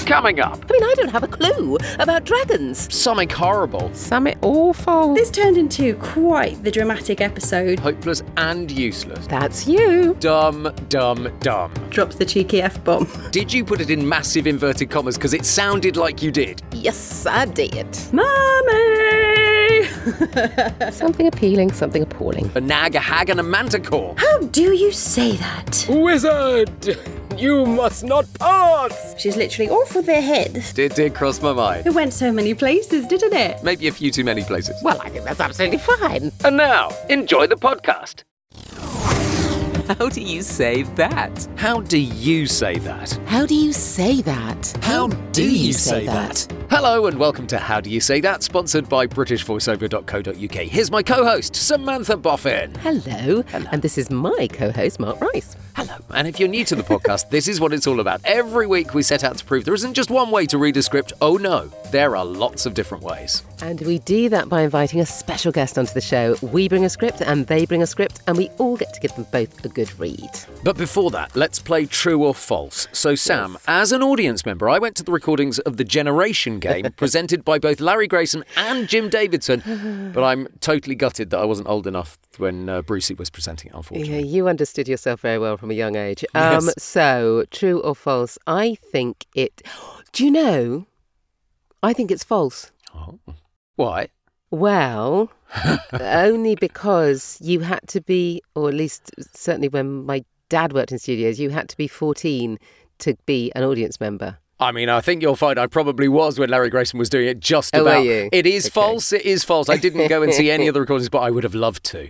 Coming up. I mean, I don't have a clue about dragons. Something horrible. Something awful. This turned into quite the dramatic episode. Hopeless and useless. That's you. Dumb, dumb, dumb. Drops the cheeky F-bomb. Did you put it in massive inverted commas? Because it sounded like you did. Yes, I did. Mummy! Something appealing, something appalling. A nag, a hag and a manticore. How do you say that? Wizard! You must not pass! She's literally off with their head. Did cross my mind. It went so many places, didn't it? Maybe a few too many places. Well, I think that's absolutely fine. And now, enjoy the podcast. How do you say that? How do you say that? How do you say that? How do you say that? Hello and welcome to How Do You Say That, sponsored by BritishVoiceover.co.uk. Here's my co-host, Samantha Boffin. Hello. And this is my co-host, Mark Rice. Hello. And if you're new to the podcast, this is what it's all about. Every week we set out to prove there isn't just one way to read a script. Oh no, there are lots of different ways. And we do that by inviting a special guest onto the show. We bring a script and they bring a script and we all get to give them both a good read. But before that, let's play True or False. So Sam, as an audience member, I went to the recordings of the Generation game presented by both Larry Grayson and Jim Davidson, but I'm totally gutted that I wasn't old enough when Brucey was presenting it, unfortunately. Yeah, you understood yourself very well from a young age. Yes. So, true or false? I think it... Do you know? I think it's false. Oh. Why? Well, only because you had to be, or at least certainly when my dad worked in studios, you had to be 14 to be an audience member. I mean, I think you'll find I probably was when Larry Grayson was doing it just Oh, about. were you? It is Okay. false. It is false. I didn't go and see any of the recordings, but I would have loved to.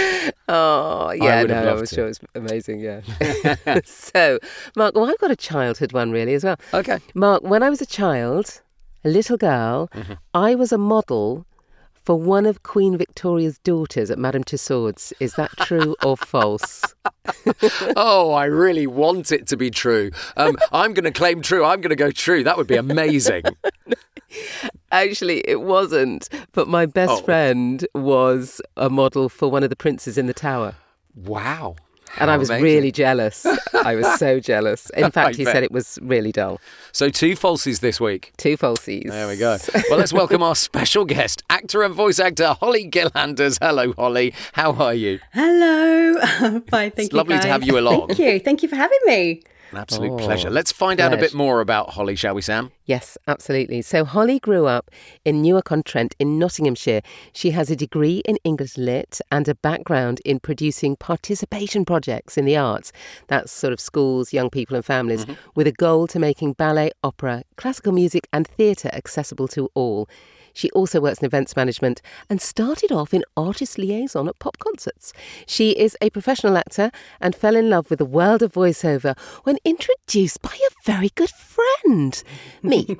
Oh, yeah, would have no, loved I'm to. sure it's amazing, yeah. So, Mark, well, I've got a childhood one really as well. Okay. Mark, when I was a child, a little girl, I was a model for one of Queen Victoria's daughters at Madame Tussauds. Is that true or false? Oh, I really want it to be true. I'm going to claim true. I'm going to go true. That would be amazing. Actually, it wasn't. But my best friend was a model for one of the princes in the tower. Wow. And I was amazing. really jealous. I was so jealous. In fact, he bet. said it was really dull. So 2 falsies this week. 2 falsies. There we go. Well, let's welcome our special guest, actor and voice actor Holly Gillanders. Hello, Holly. How are you? Hello. I'm fine, thank It's you, lovely to guys. have you along. Thank you. Thank you for having me. An absolute Oh, pleasure. Let's find out a bit pleasure. more about Holly, shall we, Sam? Yes, absolutely. So Holly grew up in Newark-on-Trent in Nottinghamshire. She has a degree in English Lit and a background in producing participation projects in the arts. That's sort of schools, young people and families, with a goal to making ballet, opera, classical music and theatre accessible to all. She also works in events management and started off in artist liaison at pop concerts. She is a professional actor and fell in love with the world of voiceover when introduced by a very good friend, me.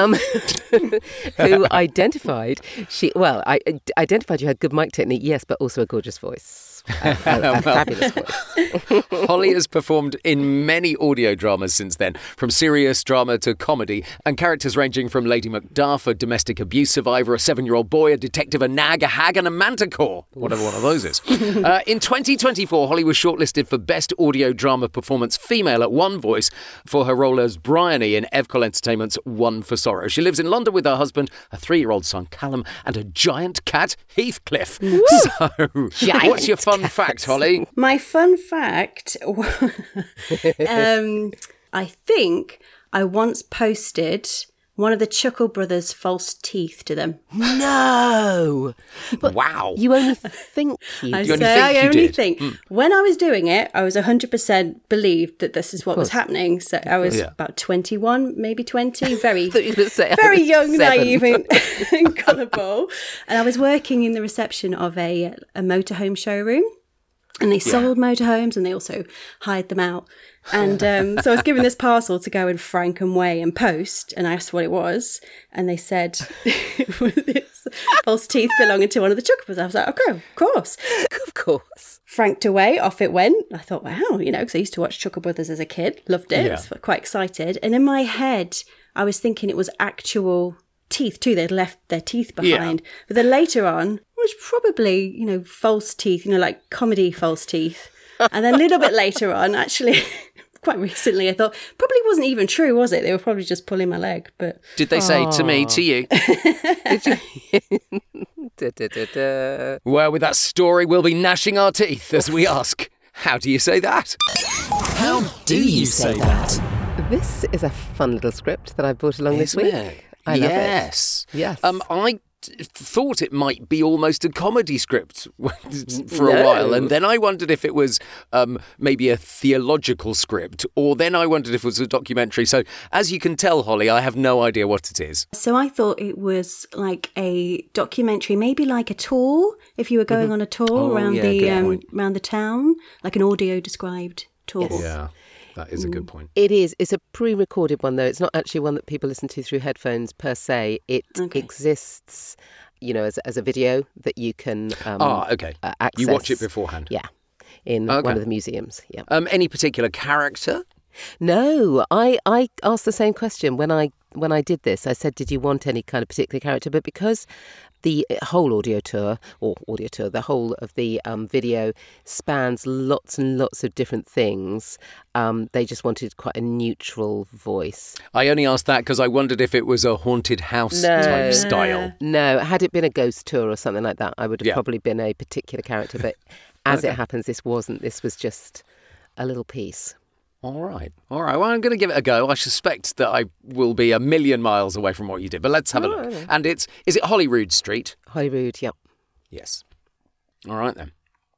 Who identified I identified you had good mic technique, yes, but also a gorgeous voice. A fabulous voice. Holly has performed in many audio dramas since then, from serious drama to comedy, and characters ranging from Lady Macduff, a domestic abuse survivor, a 7-year-old boy, a detective, a nag, a hag, and a manticore, whatever one of those is. In 2024, Holly was shortlisted for Best Audio Drama Performance Female at One Voice for her role as Bryony in Evcol Entertainment's One for Sorrow. She lives in London with her husband, a 3-year-old son, Callum, and a giant cat, Heathcliff. So, what's your fun fact, Holly? My fun fact, I think I once posted one of the Chuckle Brothers' false teeth to them. No! But Wow. you only think you I did. You only say think I you only did. think. When I was doing it, I was 100% believed that this is what was happening. So I was Yeah. about 21, maybe 20, very... thought you were going to say I very was young, 7. naive, and gullible. And I was working in the reception of a motorhome showroom. And they sold motorhomes and they also hired them out. And so I was given this parcel to go and frank and weigh and post. And I asked what it was. And they said, it's false teeth belonging to one of the Chuckles. I was like, okay, of course. Of course. Franked away, off it went. I thought, wow, because I used to watch Chuckle Brothers as a kid. Loved it. Yeah. I was quite excited. And in my head, I was thinking it was actual teeth too. They'd left their teeth behind. But then later on, it was probably, false teeth, like comedy false teeth. And then a little bit later on, actually, quite recently. I thought, probably wasn't even true, was it? They were probably just pulling my leg. But Did they say to me, to you? Well, with that story, we'll be gnashing our teeth as we ask, how do you say that? How do you say that? This is a fun little script that I brought along this Isn't week. it? I love Yes. it. Yes. I thought it might be almost a comedy script for a No. while, and then I wondered if it was maybe a theological script, or then I wondered if it was a documentary. So, as you can tell, Holly, I have no idea what it is. so I thought it was like a documentary, maybe like a tour. If you were going on a tour Oh, around yeah, good point. around the town, like an audio described tour. Yeah, that is a good point. It is. It's a pre-recorded one, though. It's not actually one that people listen to through headphones per se. It exists, as a video that you can Okay. access. You watch it beforehand. Yeah, in Okay. one of the museums. Yeah. Any particular character? No, I asked the same question when I did this. I said, did you want any kind of particular character? But because the whole the whole of the video spans lots and lots of different things, they just wanted quite a neutral voice. I only asked that because I wondered if it was a haunted house type style. No, had it been a ghost tour or something like that, I would have probably been a particular character. But as it happens, this wasn't. This was just a little piece. All right. Well, I'm going to give it a go. I suspect that I will be a million miles away from what you did, but let's have a look. And is it Holyrood Street? Holyrood, yep. Yes. All right, then.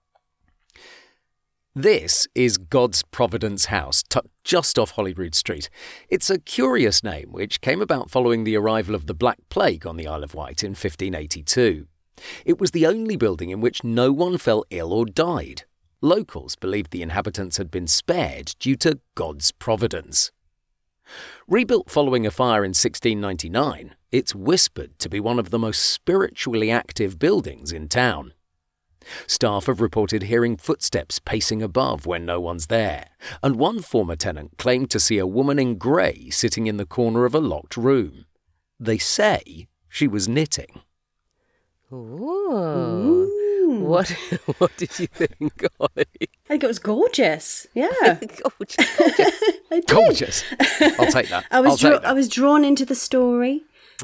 This is God's Providence House, tucked just off Holyrood Street. It's a curious name which came about following the arrival of the Black Plague on the Isle of Wight in 1582. It was the only building in which no one fell ill or died. Locals believed the inhabitants had been spared due to God's providence. Rebuilt following a fire in 1699, it's whispered to be one of the most spiritually active buildings in town. Staff have reported hearing footsteps pacing above when no one's there, and one former tenant claimed to see a woman in grey sitting in the corner of a locked room. They say she was knitting. Ooh. What did you think, Ollie? I think it was gorgeous. Yeah. Gorgeous. I did. Gorgeous. I'll take that. I was I'll take I that. was drawn into the story.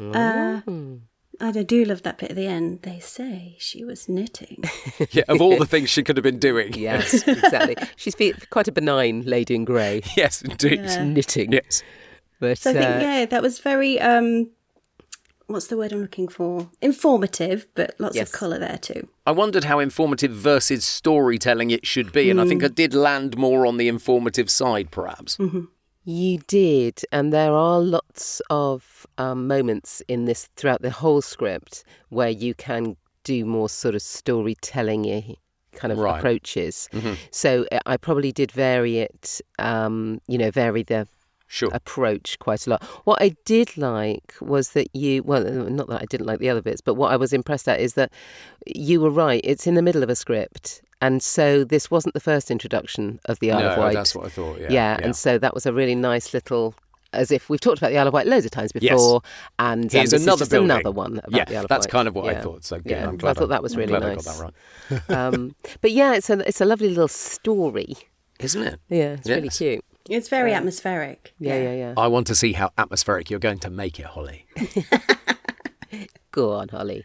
I do love that bit at the end. They say she was knitting. Yeah, of all the things she could have been doing. Yes, exactly. She's quite a benign lady in grey. Yes, indeed. Knitting. Yes. But, So I think, that was very, what's the word I'm looking for? Informative, but lots Yes. of colour there too. I wondered how informative versus storytelling it should be, and I think I did land more on the informative side, perhaps. You did, and there are lots of moments in this throughout the whole script where you can do more sort of storytelling-y kind of approaches. So I probably did vary it, vary the approach quite a lot. What I did like was that not that I didn't like the other bits, but what I was impressed at is that you were right. It's in the middle of a script. And so this wasn't the first introduction of the Isle of Wight. No, that's what I thought, Yeah, and so that was a really nice little, as if we've talked about the Isle of Wight loads of times before. Yes. And here's this another is just building. another one about the Isle of Wight. That's kind of what I thought. So good, I'm glad I thought that was really nice. I got that right. But yeah, it's a lovely little story. Isn't it? Yeah, it's really cute. It's very atmospheric. Yeah. I want to see how atmospheric you're going to make it, Holly. Go on, Holly.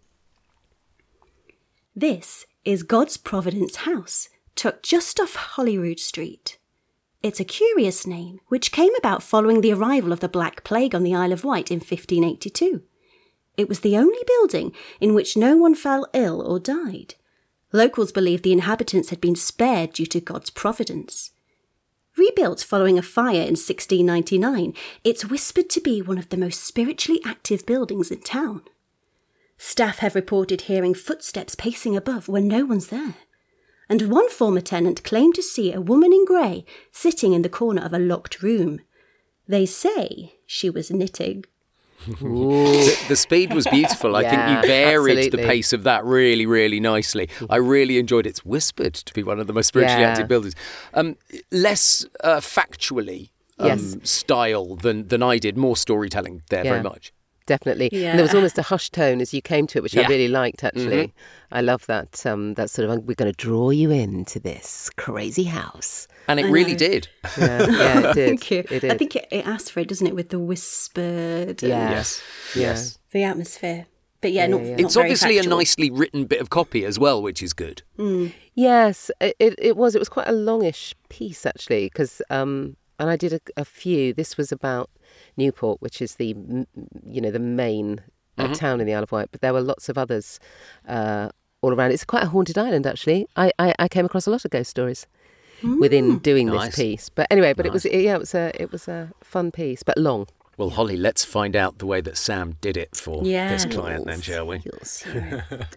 This is God's Providence House, tucked just off Holyrood Street. It's a curious name, which came about following the arrival of the Black Plague on the Isle of Wight in 1582. It was the only building in which no one fell ill or died. Locals believed the inhabitants had been spared due to God's providence. Rebuilt following a fire in 1699, it's whispered to be one of the most spiritually active buildings in town. Staff have reported hearing footsteps pacing above when no one's there. And one former tenant claimed to see a woman in grey sitting in the corner of a locked room. They say she was knitting. The speed was beautiful. I think you varied the pace of that really, really nicely. I really enjoyed it. It's whispered to be one of the most spiritually active buildings. Less factually style than I did. More storytelling there, very much. definitely. Yeah. And there was almost a hushed tone as you came to it, which I Yeah. really liked, actually. I love that, that sort of, we're going to draw you into this crazy house. And it I really know. did. Yeah, it did. Thank you. It did. I think it asked for it, doesn't it, with the whispered Yeah. Yes. Yeah. Yes. the atmosphere. But yeah, not It's very obviously factual. a nicely written bit of copy as well, which is good. Yes, it was. It was quite a longish piece, actually, because, and I did a few. This was about Newport, which is the main town in the Isle of Wight, but there were lots of others all around. It's quite a haunted island, actually. I came across a lot of ghost stories within doing Nice. this piece. But anyway, it was a fun piece, but long. Well, Holly, let's find out the way that Sam did it for this client then, shall we? You'll see it.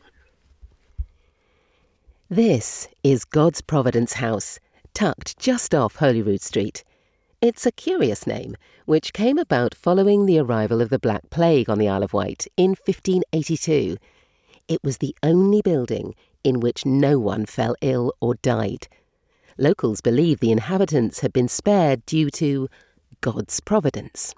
This is God's Providence House, tucked just off Holyrood Street. It's a curious name, which came about following the arrival of the Black Plague on the Isle of Wight in 1582. It was the only building in which no one fell ill or died. Locals believe the inhabitants had been spared due to God's providence.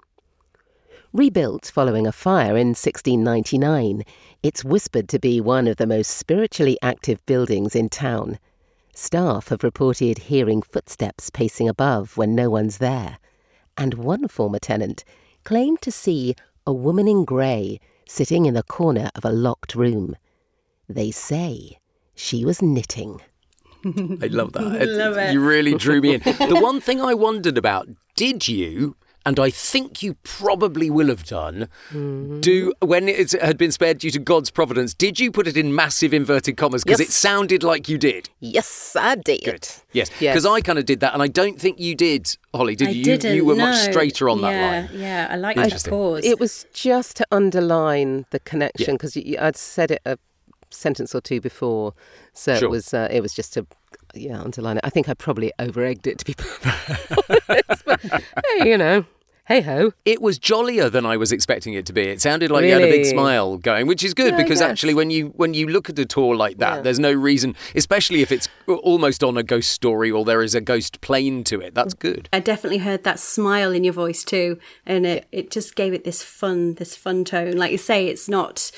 Rebuilt following a fire in 1699, it's whispered to be one of the most spiritually active buildings in town. Staff have reported hearing footsteps pacing above when no one's there, and one former tenant claimed to see a woman in grey sitting in the corner of a locked room. They say she was knitting. I love that. Love it. You really drew me in. The one thing I wondered about, did you, and I think you probably will have done, do when it had been spared due to God's providence, did you put it in massive inverted commas? Because Yes. it sounded like you did. Yes, I did. Good. Yes. Because I kind of did that, and I don't think you did, Holly, did I you? didn't, You were much no. straighter on that line. Yeah, I like that Interesting. pause. It was just to underline the connection, because I'd said it a sentence or two before, so Sure. it was just to underline it. I think I probably over-egged it, to be perfectly honest, but hey, hey-ho. It was jollier than I was expecting it to be. It sounded like you had a big Really? smile going, which is good Yeah, I because guess. actually when you look at a tour like that, Yeah. there's no reason, especially if it's almost on a ghost story or there is a ghost plane to it. That's good. I definitely heard that smile in your voice too, and it just gave it this fun tone. Like you say, it's not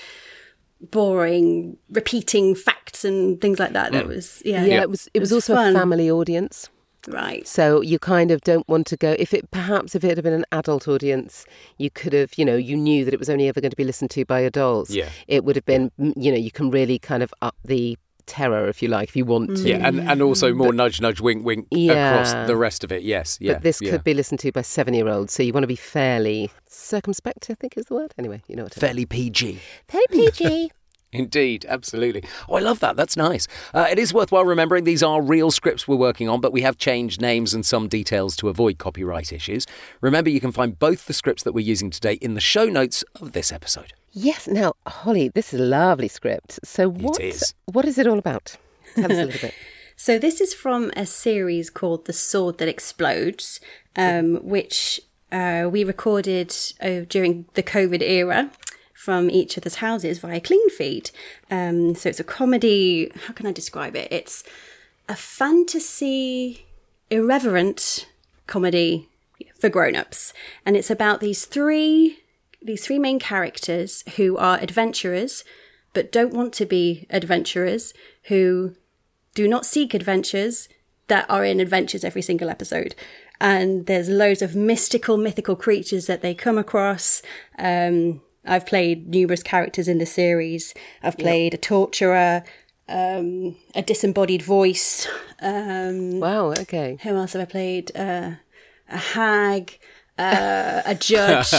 boring, repeating facts and things like that. That was It was also fun. a family audience. Right. So you kind of don't want to go, if it had been an adult audience, you could have, you knew that it was only ever going to be listened to by adults. Yeah. It would have been, you can really kind of up the terror, if you like, if you want to. Yeah, and also more nudge, nudge, wink, wink across Yeah. the rest of it. Yes, yeah. But this yeah. could be listened to by 7-year-olds, so you want to be fairly circumspect, I think is the word. Anyway, you know what I mean. Fairly PG. Fairly PG. Indeed, absolutely. Oh, I love that. That's nice. It is worthwhile remembering these are real scripts we're working on, but we have changed names and some details to avoid copyright issues. Remember, you can find both the scripts that we're using today in the show notes of this episode. Yes. Now, Holly, this is a lovely script. So what is. What is it all about? Tell us a little bit. So this is from a series called The Sword That Explodes, which we recorded during the COVID era from each other's houses via Clean Feed. So it's a comedy. How can I describe it? It's a fantasy, irreverent comedy for grown-ups, and it's about these three main characters who are adventurers but don't want to be adventurers, who do not seek adventures, that are in adventures every single episode. And there's loads of mythical creatures that they come across. I've played numerous characters in the series. I've played a torturer, a disembodied voice. Wow, okay. Who else have I played? A hag, a judge.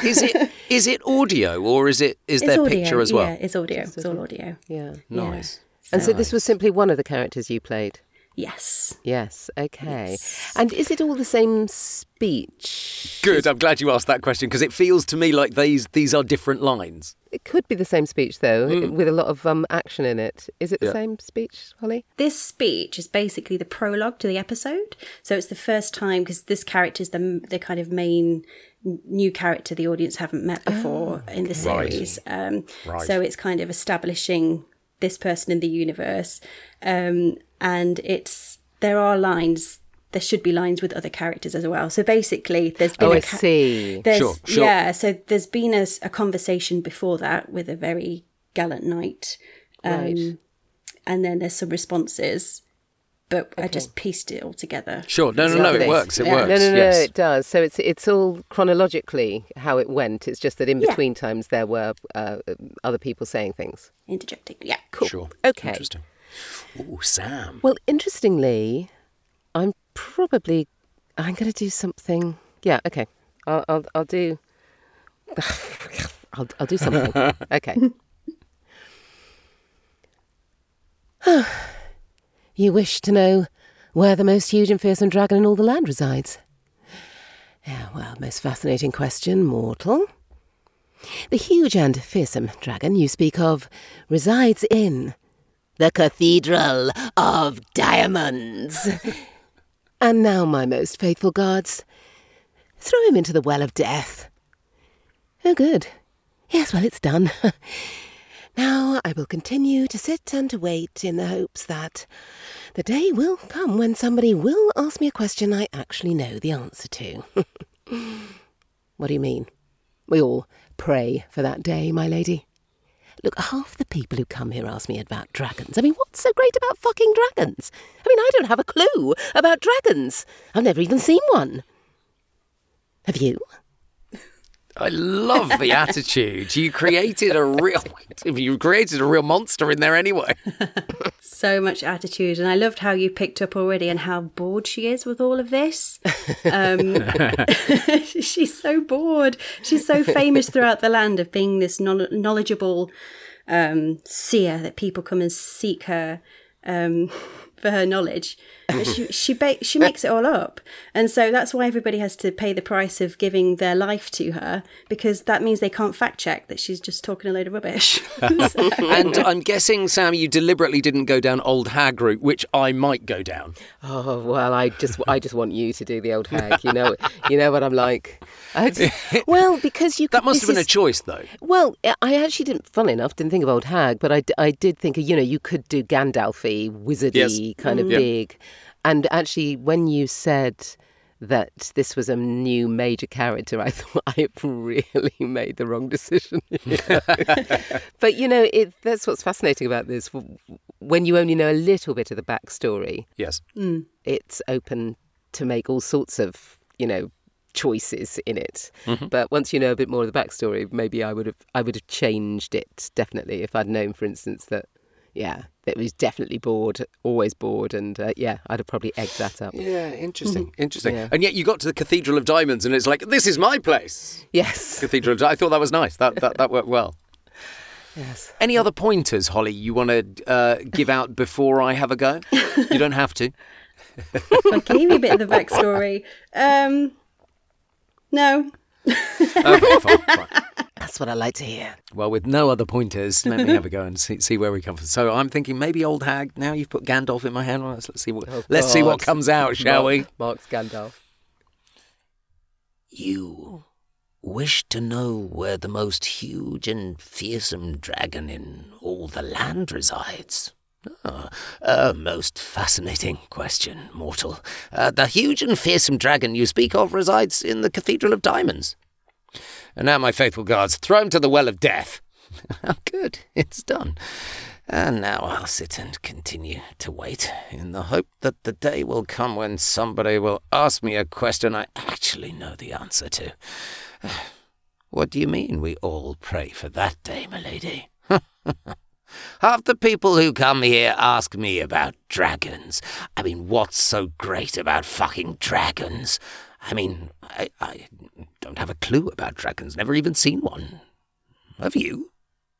Is it audio or is there audio, picture as well? Yeah, it's audio. It's all audio. Yeah. Nice. And so this was simply one of the characters you played? Yes. Yes, okay. And is it all the same speech? Good. I'm glad you asked that question because it feels to me like these are different lines. It could be the same speech, though, with a lot of action in it. Is it the same speech, Holly? This speech is basically the prologue to the episode. So it's the first time, because this character is the kind of main new character the audience haven't met before in the series. Right. So it's kind of establishing this person in the universe. And there are lines there should be lines with other characters as well. So basically, there's been I see. Sure. Yeah, so there's been a conversation before that with a very gallant knight. Right. And then there's some responses, but I just pieced it all together. Sure. No, Lovely. it works. It Yeah. works. No, yes. it does. So it's all chronologically how it went. It's just that in between times there were other people saying things. Interjecting, yeah. Cool. Sure. Okay. Interesting. Ooh, Sam. Well, interestingly, I'm going to do something. Yeah. Okay. I'll do. I'll do something. Okay. You wish to know where the most huge and fearsome dragon in all the land resides? Yeah, well, most fascinating question, mortal. The huge and fearsome dragon you speak of resides in the Cathedral of Diamonds. And now, my most faithful guards, throw him into the well of death. Oh, good. Yes, well, it's done. Now I will continue to sit and to wait in the hopes that the day will come when somebody will ask me a question I actually know the answer to. What do you mean? We all pray for that day, my lady. Look, half the people who come here ask me about dragons. I mean, what's so great about fucking dragons? I mean, I don't have a clue about dragons. I've never even seen one. Have you? I love the attitude. You created a real monster in there anyway. So much attitude. And I loved how you picked up already and how bored she is with all of this. She's so bored. She's so famous throughout the land of being this knowledgeable seer that people come and seek her for her knowledge. But she makes it all up. And so that's why everybody has to pay the price of giving their life to her, because that means they can't fact check that she's just talking a load of rubbish. And I'm guessing, Sam, you deliberately didn't go down old hag route, which I might go down. Oh, well, I just want you to do the old hag. You know what I'm like. Well, because you could, That must have been a choice, though. Well, I actually didn't, funnily enough, didn't think of old hag, but I did think, you could do Gandalf-y, wizardy, kind of big. And actually, when you said that this was a new major character, I thought I've really made the wrong decision. But, that's what's fascinating about this. When you only know a little bit of the backstory, Yes. it's open to make all sorts of, choices in it. Mm-hmm. But once you know a bit more of the backstory, maybe I would have changed it, definitely, if I'd known, for instance, that it was definitely bored, always bored, and I'd have probably egged that up. Yeah, interesting. Yeah. And yet you got to the Cathedral of Diamonds and it's like, this is my place. Yes. Cathedral of Diamonds. I thought that was nice. That worked well. Yes. Any other pointers, Holly, you want to give out before I have a go? You don't have to. I gave you a bit of the backstory. No. Okay, fine. That's what I like to hear. Well, with no other pointers, let me have a go and see where we come from. So I'm thinking maybe old hag. Now you've put Gandalf in my hand. Well, let's see what comes out, shall we? Mark's Gandalf. You wish to know where the most huge and fearsome dragon in all the land resides? A most fascinating question, mortal. The huge and fearsome dragon you speak of resides in the Cathedral of Diamonds. And now, my faithful guards, throw him to the well of death. How good, it's done. And now I'll sit and continue to wait, in the hope that the day will come when somebody will ask me a question I actually know the answer to. What do you mean we all pray for that day, my lady? Half the people who come here ask me about dragons. I mean, what's so great about fucking dragons? I mean, I don't have a clue about dragons, never even seen one. Have you?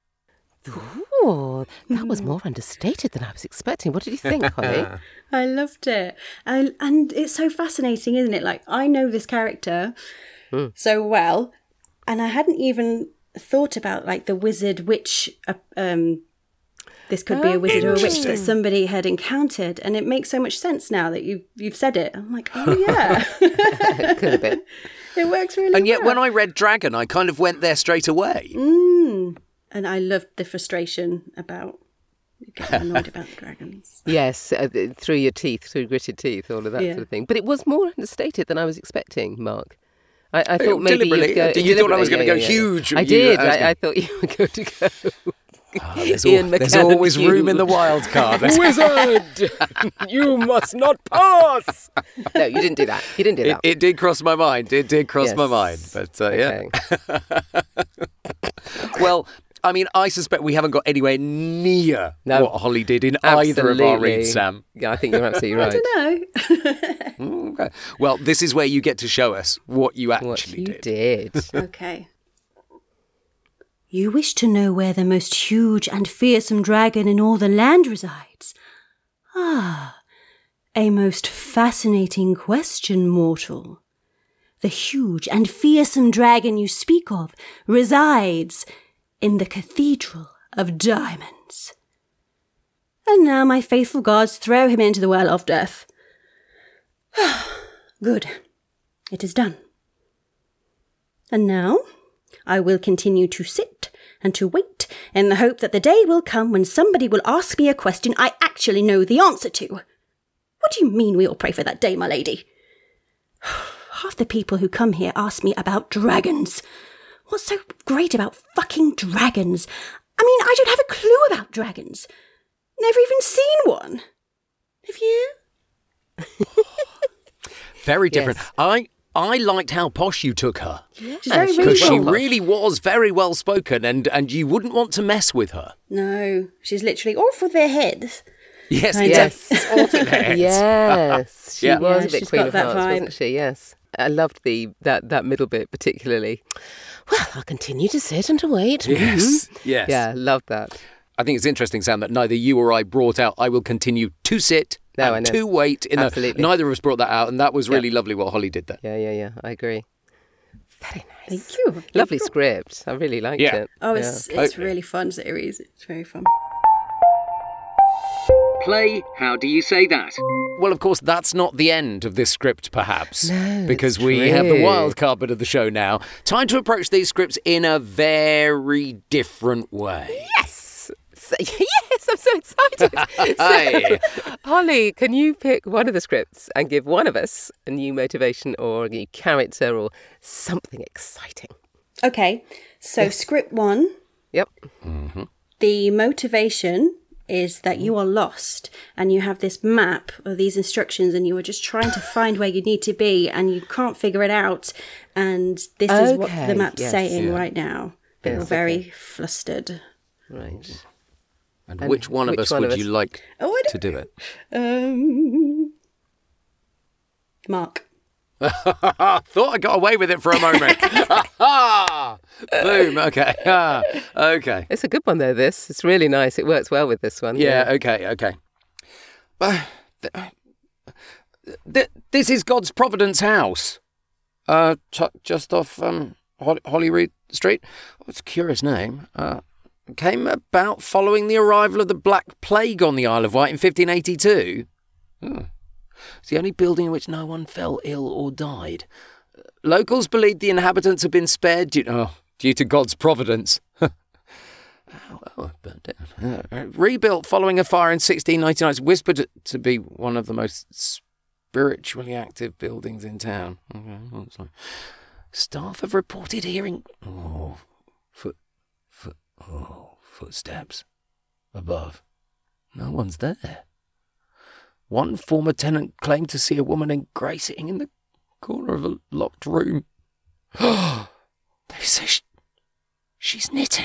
Ooh, that was more understated than I was expecting. What did you think, Holly? I loved it. And it's so fascinating, isn't it? Like, I know this character so well, and I hadn't even thought about, like, the wizard witch... this could be a wizard or a witch that somebody had encountered, and it makes so much sense now that you've said it. I'm like, oh yeah, It could have been. it works really well. And yet when I read Dragon, I kind of went there straight away. And I loved the frustration about getting annoyed about the dragons. Yes, through your teeth, through gritted teeth, all of that sort of thing. But it was more understated than I was expecting, Mark. I thought maybe you'd go... You thought I was going to go huge. I did. I thought you were going to go... There's always room in the wild card. Wizard! You must not pass! No, you didn't do that. You didn't do that. It did cross my mind. It did cross my mind. But, yeah. Well... I mean, I suspect we haven't got anywhere near what Holly did in either of our reads, Sam. Yeah, I think you're absolutely right. I don't know. Okay. Well, this is where you get to show us what you actually did. Okay. You wish to know where the most huge and fearsome dragon in all the land resides? Ah, a most fascinating question, mortal. The huge and fearsome dragon you speak of resides in the Cathedral of Diamonds. And now, my faithful gods, throw him into the well of death. Good. It is done. And now, I will continue to sit and to wait in the hope that the day will come when somebody will ask me a question I actually know the answer to. What do you mean we all pray for that day, my lady? Half the people who come here ask me about dragons. What's so great about fucking dragons? I mean, I don't have a clue about dragons. Never even seen one. Have you? Very different. Yes. I liked how posh you took her. Yeah, she's very Because she reasonable. really was very well spoken and you wouldn't want to mess with her. No, she's literally off with their heads. Yes, Yes. it's off in her head. Yes, she Yeah. was Yeah, a bit she's Queen got of that Hearts, vibe. wasn't she? Yes. I loved that middle bit particularly. Well, I'll continue to sit and to wait. Yes, yes. Yeah, loved that. I think it's interesting, Sam, that neither you or I brought out I will continue to sit No, and I know. to wait. Absolutely. Neither of us brought that out, and that was really lovely what Holly did there. Yeah, I agree. Very nice. Thank you. Lovely script. I really liked Yeah. it. Oh, it's Totally. really fun series. It's very fun. Play, how do you say that? Well, of course, that's not the end of this script, perhaps. No, because it's we have the true. wild card bit of the show now. Time to approach these scripts in a very different way. Yes, I'm so excited. Hey. So, Holly, can you pick one of the scripts and give one of us a new motivation or a new character or something exciting? Okay, so script 1, Yep. the motivation is that you are lost and you have this map of these instructions and you are just trying to find where you need to be and you can't figure it out. And this is what Okay, the map's yes. saying right now. But Yes, you're very flustered. Right. And which one of us would you like to do it? Mark. Thought I got away with it for a moment. Boom. Okay. Okay. It's a good one, though, this. It's really nice. It works well with this one. Yeah, okay. This is God's Providence House. Just off Holyrood Street. Oh, it's a curious name. Came about following the arrival of the Black Plague on the Isle of Wight in 1582. It's the only building in which no one fell ill or died. Locals believed the inhabitants had been spared due to God's providence. It burned down. Rebuilt following a fire in 1699. It's whispered to be one of the most spiritually active buildings in town. Okay, staff have reported hearing footsteps above. No one's there. One former tenant claimed to see a woman in grey sitting in the corner of a locked room. They say she's knitting.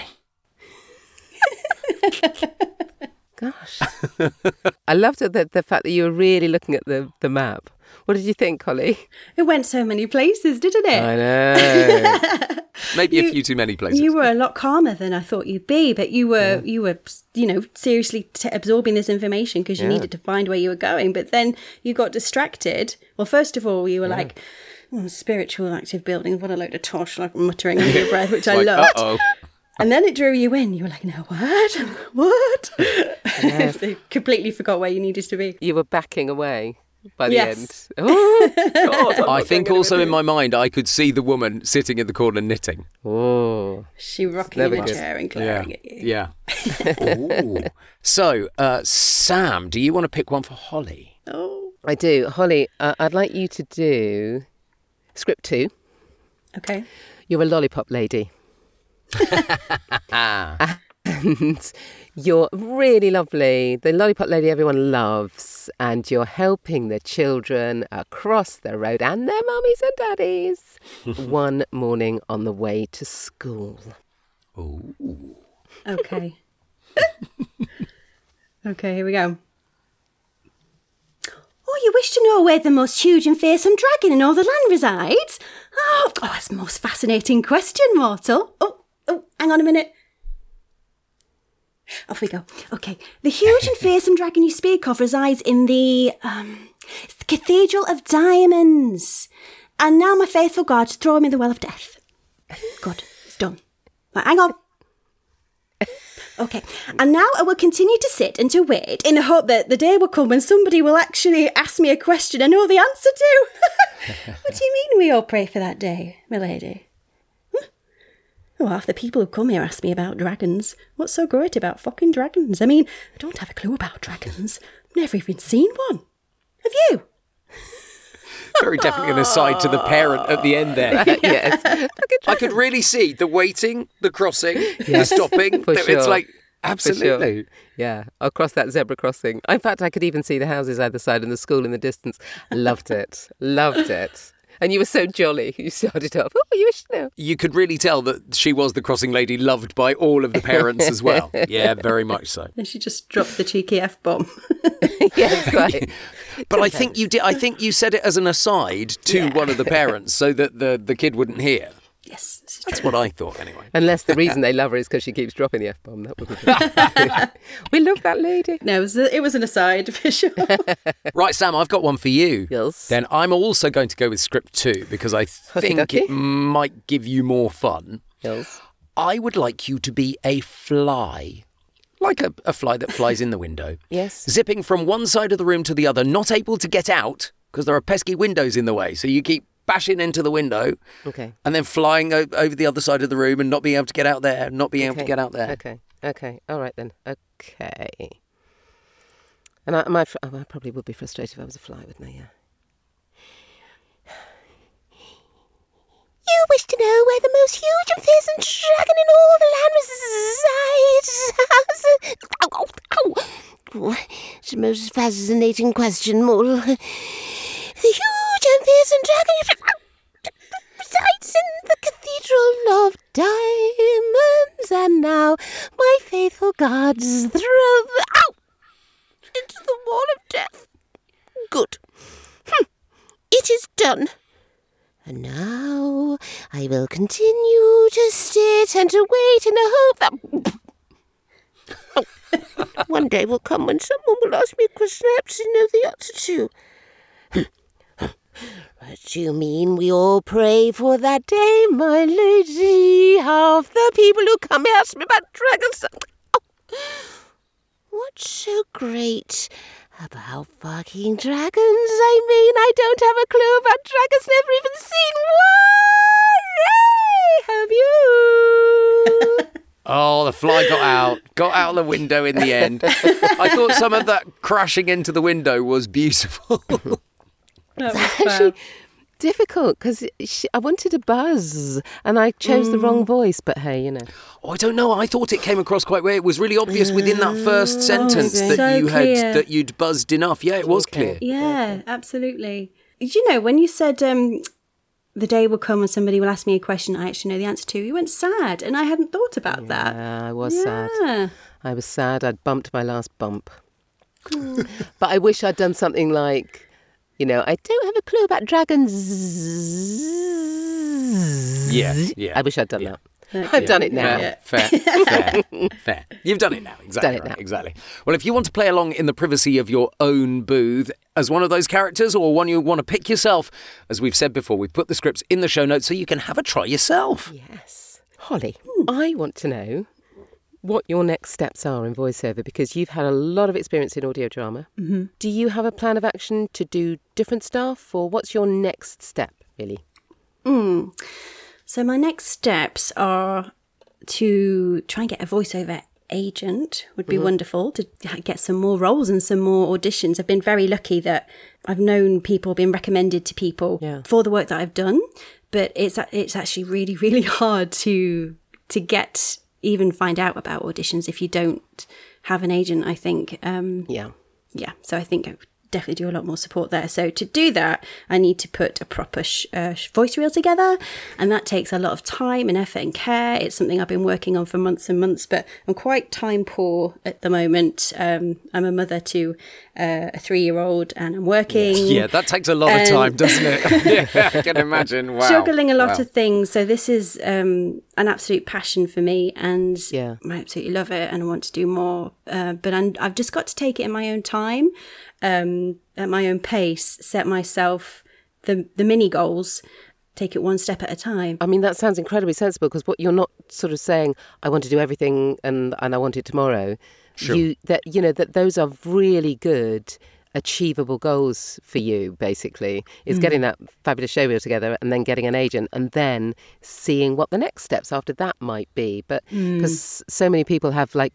Gosh. I loved the fact that you were really looking at the map. What did you think, Holly? It went so many places, didn't it? I know. Maybe a few too many places. You were a lot calmer than I thought you'd be, but you were, seriously absorbing this information because you needed to find where you were going. But then you got distracted. Well, first of all, you were like, spiritual active buildings, what a load of tosh, like muttering under your breath, which I loved. Uh-oh. And then it drew you in. You were like, no, what? Yes. You completely forgot where you needed to be. You were backing away. by the Yes. end. Oh, God, I'm I not think going also anywhere in my mind, I could see the woman sitting in the corner knitting. near. Oh, She rocking in never a good. chair and glaring at you. Yeah. Ooh. So, Sam, do you want to pick one for Holly? Oh, I do. Holly, I'd like you to do script 2. okay. You're a lollipop lady. And you're really lovely, the lollipop lady everyone loves, and you're helping the children across the road and their mummies and daddies one morning on the way to school. Ooh. Okay. Okay, here we go. Oh, you wish to know where the most huge and fearsome dragon in all the land resides? Oh, that's the most fascinating question, mortal. Oh, hang on a minute. Off we go. Okay. The huge and fearsome dragon you speak of resides in it's the Cathedral of Diamonds. And now my faithful God throw him in the well of death. Good. It's done. Right, hang on. Okay, and now I will continue to sit and to wait in the hope that the day will come when somebody will actually ask me a question I know the answer to. What do you mean we all pray for that day, my lady? Oh, half the people who come here ask me about dragons. What's so great about fucking dragons? I mean, I don't have a clue about dragons. I've never even seen one. Have you? Very definitely an aside to the parent at the end there. Yes. I could really see the waiting, the crossing, the stopping. For It's sure. like, For absolutely. sure. Yeah, across that zebra crossing. In fact, I could even see the houses either side and the school in the distance. Loved it. Loved it. And you were so jolly. You started off, oh, you wish to know. You could really tell that she was the crossing lady loved by all of the parents as well. Yeah, very much so. And she just dropped the cheeky F-bomb. Yes, quite. But I think you did. I think you said it as an aside to one of the parents so that the kid wouldn't hear. Yes, this is That's true. what I thought anyway. Unless the reason they love her is because she keeps dropping the F-bomb. That would be good. We love that lady. No, it was an aside for sure. Right, Sam, I've got one for you. Yes. Then I'm also going to go with script 2 because I think Okey-dokey. it might give you more fun. Yes. I would like you to be a fly. Like a fly that flies in the window. Yes. Zipping from one side of the room to the other, not able to get out because there are pesky windows in the way. So you keep bashing into the window Okay. and then flying over the other side of the room and not being able to get out there, not being able to get out there. Okay. Okay. All right then. Okay. And I probably would be frustrated if I was a fly, wouldn't I? Yeah. You wish to know where the most huge and fearsome dragon in all the land resides? It's the most fascinating question, Mortal. The huge and fearsome dragon resides in the Cathedral of Diamonds, and now my faithful gods throw into the wall of death. Good. It is done. And now I will continue to sit and to wait in the hope that one day will come when someone will ask me a question I absolutely know the answer to. What do you mean we all pray for that day, my lady? Half the people who come here ask me about dragons. What's so great about fucking dragons? I mean, I don't have a clue about dragons, never even seen one. Hey, have you? Oh, the fly got out the window in the end. I thought some of that crashing into the window was beautiful. That was Actually, difficult because I wanted a buzz and I chose the wrong voice. But hey, you know. Oh, I don't know. I thought it came across quite well. It was really obvious within that first sentence so that clear. you'd buzzed enough. Yeah, it was clear. Yeah, absolutely. You know, when you said the day will come when somebody will ask me a question I actually know the answer to, you went sad, and I hadn't thought about that. Yeah, I was sad. Yeah. I was sad. I'd bumped my last bump. But I wish I'd done something like, you know, I don't have a clue about dragons. Yeah. I wish I'd done that. Okay. I've done it now. Fair. You've done it now. Exactly. Done it right, now. Exactly. Well, if you want to play along in the privacy of your own booth as one of those characters or one you want to pick yourself, as we've said before, we've put the scripts in the show notes so you can have a try yourself. Yes. Holly, I want to know what your next steps are in voiceover, because you've had a lot of experience in audio drama. Mm-hmm. Do you have a plan of action to do different stuff, or what's your next step, really? So my next steps are to try and get a voiceover agent. Would be wonderful to get some more roles and some more auditions. I've been very lucky that I've known people, been recommended to people for the work that I've done, but it's actually really, really hard to get, even find out about auditions if you don't have an agent, I think. So I think I definitely do a lot more support there. So to do that, I need to put a proper voice reel together, and that takes a lot of time and effort and care. It's something I've been working on for months and months, but I'm quite time poor at the moment. I'm a mother to a 3-year-old, and I'm working. Yeah, that takes a lot of time, doesn't it? Yeah, I can imagine. Wow. Juggling a lot of things. So this is an absolute passion for me, and I absolutely love it, and I want to do more. But I've just got to take it in my own time. At my own pace, set myself the mini goals, take it one step at a time. I mean, that sounds incredibly sensible, because what you're not sort of saying, I want to do everything and I want it tomorrow. Sure. That those are really good, achievable goals for you, basically, is getting that fabulous show reel together and then getting an agent and then seeing what the next steps after that might be. But because so many people have like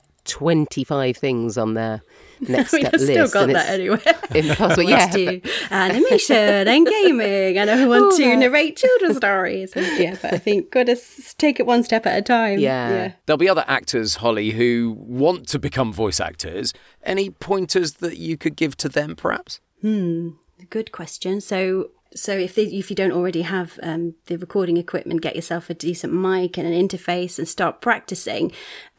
25 things on their next step list. I've still got that anyway. Impossible. I want to do animation and gaming, and I want to narrate children's stories. And, but I think got to take it one step at a time. Yeah. There'll be other actors, Holly, who want to become voice actors. Any pointers that you could give to them, perhaps? Good question. So if you don't already have the recording equipment, get yourself a decent mic and an interface and start practicing.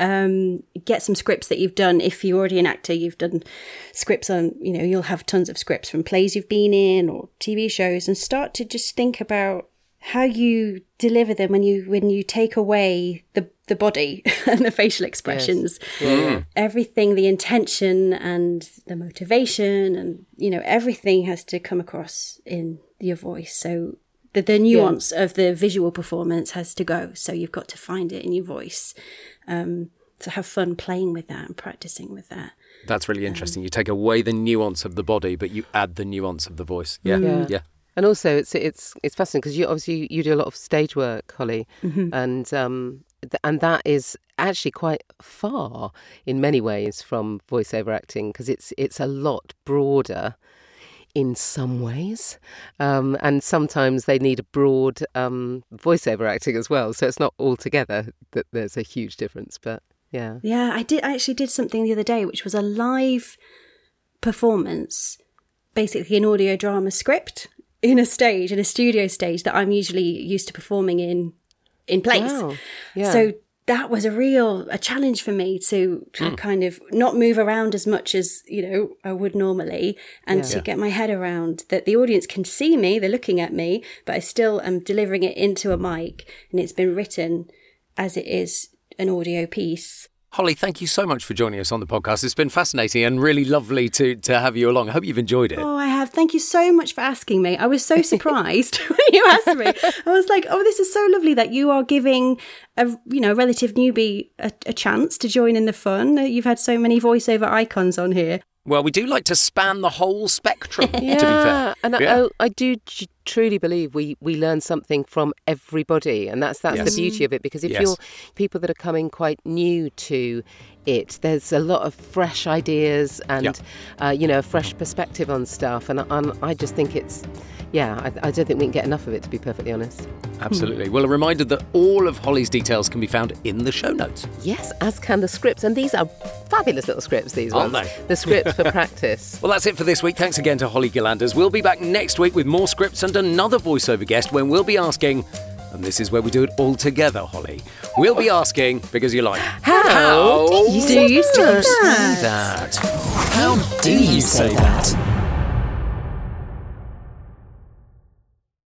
Get some scripts that you've done. If you're already an actor, you've done scripts on, you'll have tons of scripts from plays you've been in or TV shows, and start to just think about how you deliver them when you take away the body and the facial expressions. Everything, the intention and the motivation, and everything has to come across in your voice. So the nuance of the visual performance has to go. So you've got to find it in your voice. So have fun playing with that and practicing with that. That's really interesting. You take away the nuance of the body, but you add the nuance of the voice. Yeah. And also, it's fascinating because you do a lot of stage work, Holly, and that is actually quite far in many ways from voiceover acting, because it's a lot broader in some ways, and sometimes they need a broad voiceover acting as well. So it's not altogether that there's a huge difference, but yeah. I actually did something the other day, which was a live performance, basically an audio drama script in a studio stage that I'm usually used to performing in plays. Wow. Yeah. So that was a challenge for me to kind of not move around as much as, I would normally, and to get my head around that the audience can see me, they're looking at me, but I still am delivering it into a mic, and it's been written as it is an audio piece. Holly, thank you so much for joining us on the podcast. It's been fascinating and really lovely to have you along. I hope you've enjoyed it. Oh, I have. Thank you so much for asking me. I was so surprised when you asked me. I was like, oh, this is so lovely that you are giving a relative newbie a chance to join in the fun. You've had so many voiceover icons on here. Well, we do like to span the whole spectrum, to be fair. And I do truly believe we learn something from everybody, and that's the beauty of it, because if you're people that are coming quite new to it, there's a lot of fresh ideas and a fresh perspective on stuff, and I just think it's I don't think we can get enough of it, to be perfectly honest. Absolutely. Well, a reminder that all of Holly's details can be found in the show notes. Yes, as can the scripts. And these are fabulous little scripts, these ones. Aren't they? The scripts for practice. Well, that's it for this week. Thanks again to Holly Gillanders. We'll be back next week with more scripts and another voiceover guest, when we'll be asking, and this is where we do it all together, Holly. We'll be asking, because you're like, how do you say that? How do you say that?